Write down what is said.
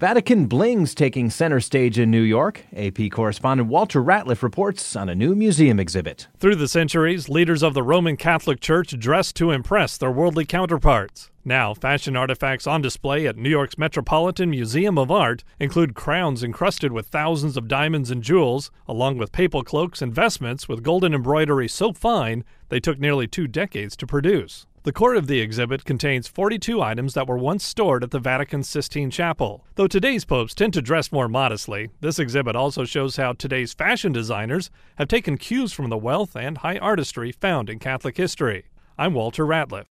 Vatican bling's taking center stage in New York. AP correspondent Walter Ratliff reports on a new museum exhibit. Through the centuries, leaders of the Roman Catholic Church dressed to impress their worldly counterparts. Now, fashion artifacts on display at New York's Metropolitan Museum of Art include crowns encrusted with thousands of diamonds and jewels, along with papal cloaks and vestments with golden embroidery so fine they took nearly 2 decades to produce. The core of the exhibit contains 42 items that were once stored at the Vatican's Sistine Chapel. Though today's popes tend to dress more modestly, this exhibit also shows how today's fashion designers have taken cues from the wealth and high artistry found in Catholic history. I'm Walter Ratliff.